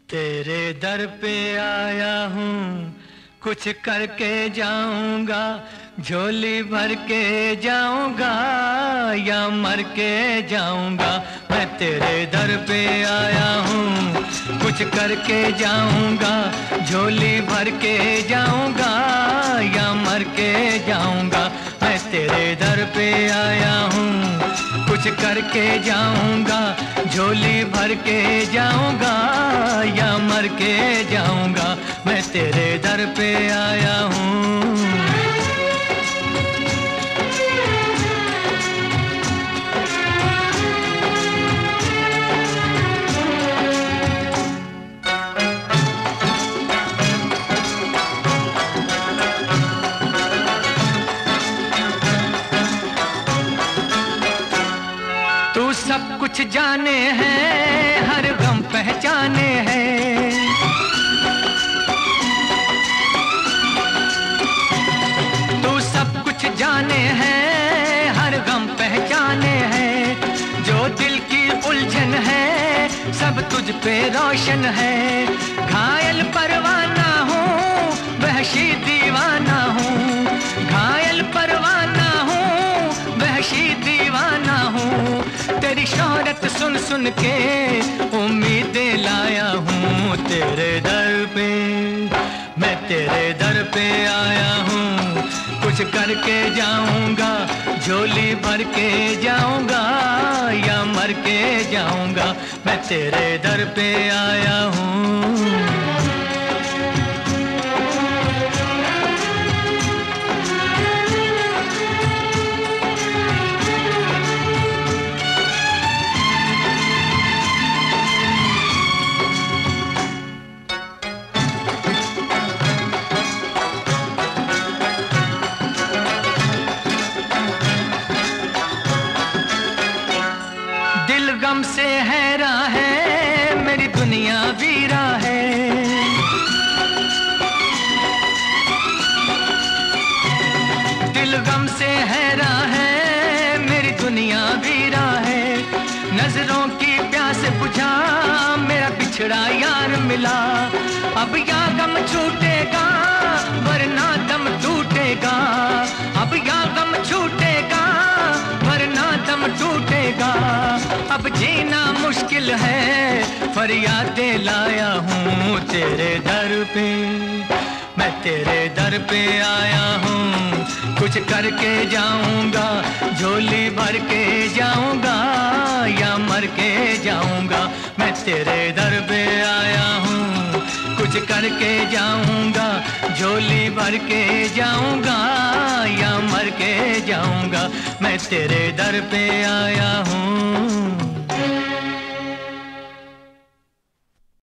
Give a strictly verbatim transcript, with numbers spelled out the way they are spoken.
तेरे दर पे आया हूँ, कुछ करके जाऊंगा, झोली भर के जाऊंगा या मर के जाऊंगा। मैं तेरे दर पे आया हूँ, कुछ करके जाऊंगा, झोली भर के जाऊंगा या मर के जाऊंगा। मैं तेरे दर पे आया हूँ, कुछ करके जाऊंगा, झोली भर के जाऊंगा या मर के जाऊंगा। मैं तेरे दर पे आया हूँ। तू सब कुछ जाने हैं, हर गम पहचाने हैं। तू सब कुछ जाने हैं, हर गम पहचाने हैं। जो दिल की उलझन है, सब तुझ पे रोशन है। घायल परवाना हूँ, वहशी दीवाना हूँ। घायल परवाना हूँ, वहशी दीवाना हूँ। तेरी शोहरत सुन सुन के उम्मीदें लाया हूँ। तेरे दर पे, मैं तेरे दर पे आया हूँ, कुछ करके जाऊंगा, झोली भर के जाऊंगा या मर के जाऊंगा। मैं तेरे दर पे आया हूँ। गम से हैरा है, मेरी दुनिया वीरा है। दिल गम से हैरा है, मेरी दुनिया वीरा है। नजरों की प्यास बुझा, मेरा बिछड़ा यार मिला। अब या गम छूटेगा, वरना दम टूटेगा। अब या गम छूटेगा, वरना दम टूटेगा। अब जीना मुश्किल है, फरियादें लाया हूँ तेरे दर पे। मैं तेरे दर पे आया हूँ, कुछ करके जाऊंगा, झोली भर के जाऊंगा या मर के जाऊंगा। मैं तेरे दर पे आया हूँ, कुछ करके जाऊंगा, झोली भर के जाऊंगा या मर के जाऊंगा। मैं तेरे दर पे आया हूँ।